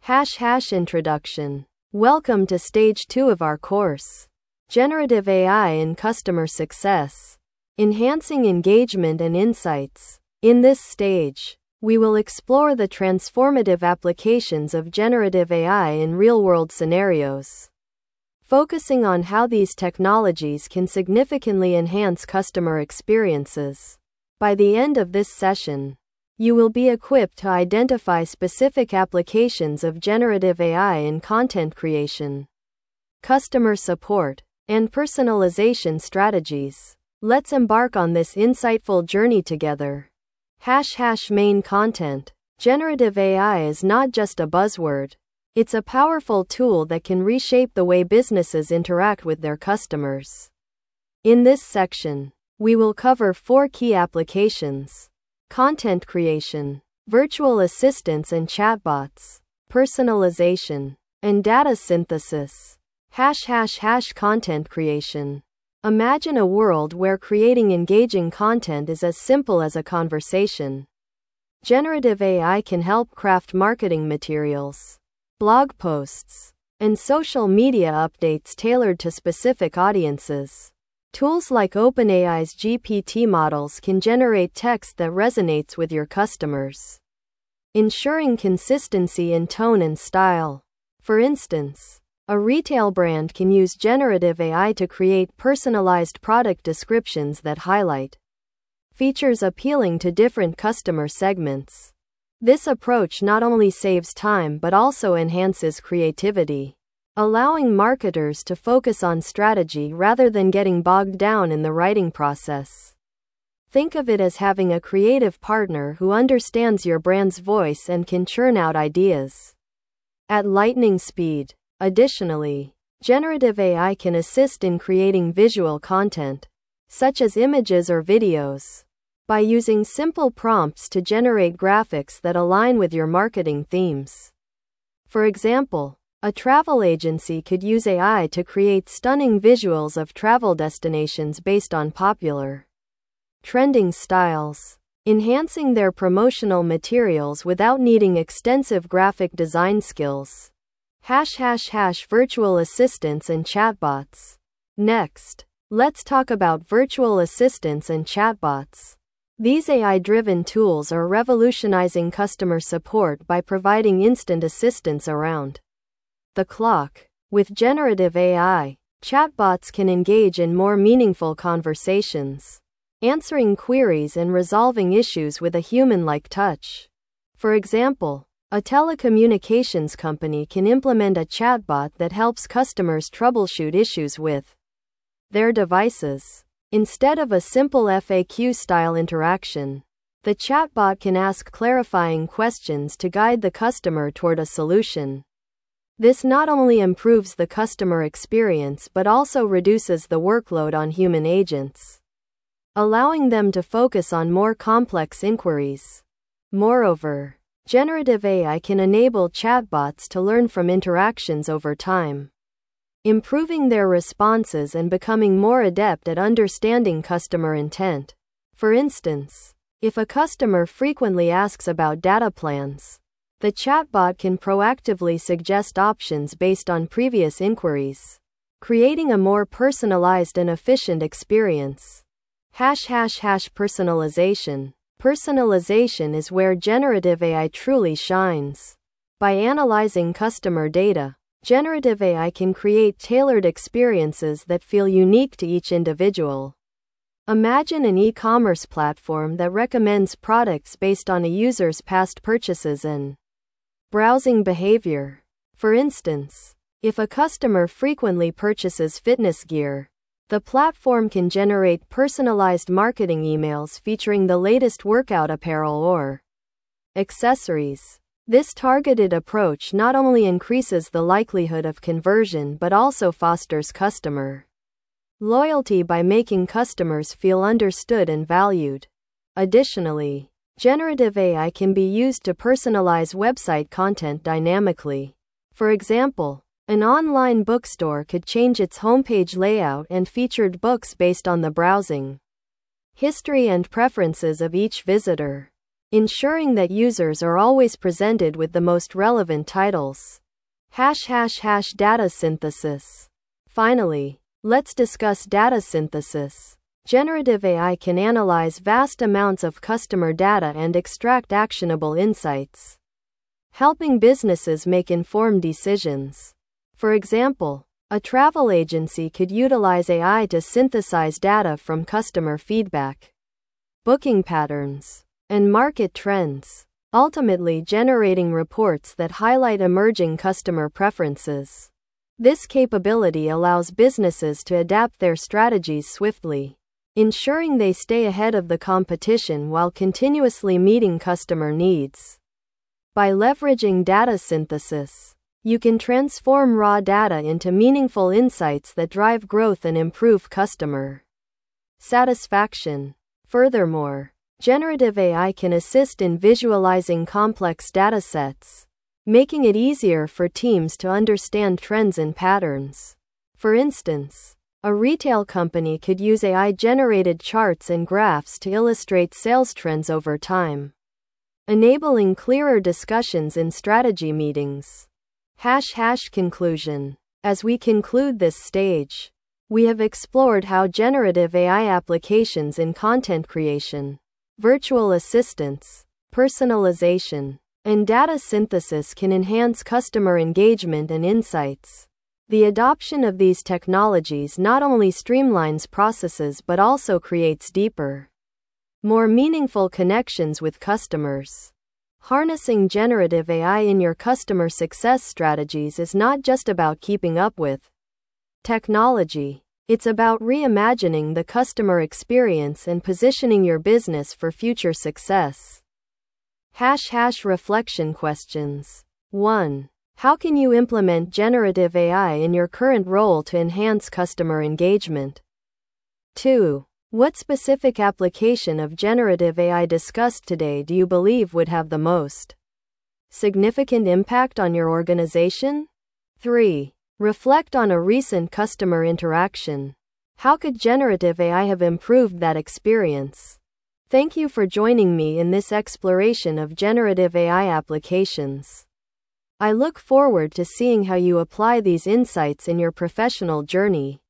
Introduction. Welcome to Stage 2 of our course. Generative AI in Customer Success. Enhancing Engagement and Insights. In this stage, we will explore the transformative applications of generative AI in real-world scenarios, focusing on how these technologies can significantly enhance customer experiences. By the end of this session, you will be equipped to identify specific applications of generative AI in content creation, customer support, and personalization strategies. Let's embark on this insightful journey together. Main content. Generative AI is not just a buzzword. It's a powerful tool that can reshape the way businesses interact with their customers. In this section, we will cover 4 key applications: content creation, virtual assistants and chatbots, personalization, and data synthesis. Content creation. Imagine a world where creating engaging content is as simple as a conversation. Generative AI can help craft marketing materials, blog posts, and social media updates tailored to specific audiences. Tools like OpenAI's GPT models can generate text that resonates with your customers, ensuring consistency in tone and style. For instance, a retail brand can use generative AI to create personalized product descriptions that highlight features appealing to different customer segments. This approach not only saves time but also enhances creativity, allowing marketers to focus on strategy rather than getting bogged down in the writing process. Think of it as having a creative partner who understands your brand's voice and can churn out ideas at lightning speed. Additionally, generative AI can assist in creating visual content, such as images or videos, by using simple prompts to generate graphics that align with your marketing themes. For example, a travel agency could use AI to create stunning visuals of travel destinations based on popular, trending styles, enhancing their promotional materials without needing extensive graphic design skills. Virtual assistants and chatbots. Next, let's talk about virtual assistants and chatbots. These AI-driven tools are revolutionizing customer support by providing instant assistance around the clock. With generative AI, chatbots can engage in more meaningful conversations, answering queries and resolving issues with a human-like touch. For example, a telecommunications company can implement a chatbot that helps customers troubleshoot issues with their devices. Instead of a simple FAQ-style interaction, the chatbot can ask clarifying questions to guide the customer toward a solution. This not only improves the customer experience but also reduces the workload on human agents, allowing them to focus on more complex inquiries. Moreover, generative AI can enable chatbots to learn from interactions over time, improving their responses and becoming more adept at understanding customer intent. For instance, if a customer frequently asks about data plans, the chatbot can proactively suggest options based on previous inquiries, creating a more personalized and efficient experience. Personalization. Personalization is where generative AI truly shines. By analyzing customer data, generative AI can create tailored experiences that feel unique to each individual. Imagine an e-commerce platform that recommends products based on a user's past purchases and browsing behavior. For instance, if a customer frequently purchases fitness gear, the platform can generate personalized marketing emails featuring the latest workout apparel or accessories. This targeted approach not only increases the likelihood of conversion but also fosters customer loyalty by making customers feel understood and valued. Additionally, generative AI can be used to personalize website content dynamically. For example, an online bookstore could change its homepage layout and featured books based on the browsing history and preferences of each visitor. ensuring that users are always presented with the most relevant titles. Data synthesis. Finally, let's discuss data synthesis. Generative AI can analyze vast amounts of customer data and extract actionable insights, helping businesses make informed decisions. For example, a travel agency could utilize AI to synthesize data from customer feedback, booking patterns, and market trends, ultimately generating reports that highlight emerging customer preferences. This capability allows businesses to adapt their strategies swiftly, ensuring they stay ahead of the competition while continuously meeting customer needs. By leveraging data synthesis, you can transform raw data into meaningful insights that drive growth and improve customer satisfaction. Furthermore, generative AI can assist in visualizing complex datasets, making it easier for teams to understand trends and patterns. For instance, a retail company could use AI-generated charts and graphs to illustrate sales trends over time, enabling clearer discussions in strategy meetings. Conclusion. As we conclude this stage, we have explored how generative AI applications in content creation, virtual assistants, personalization, and data synthesis can enhance customer engagement and insights. The adoption of these technologies not only streamlines processes but also creates deeper, more meaningful connections with customers. Harnessing generative AI in your customer success strategies is not just about keeping up with technology. It's about reimagining the customer experience and positioning your business for future success. Reflection questions. 1. How can you implement generative AI in your current role to enhance customer engagement? 2. What specific application of generative AI discussed today do you believe would have the most significant impact on your organization? 3. Reflect on a recent customer interaction. How could generative AI have improved that experience? Thank you for joining me in this exploration of generative AI applications. I look forward to seeing how you apply these insights in your professional journey.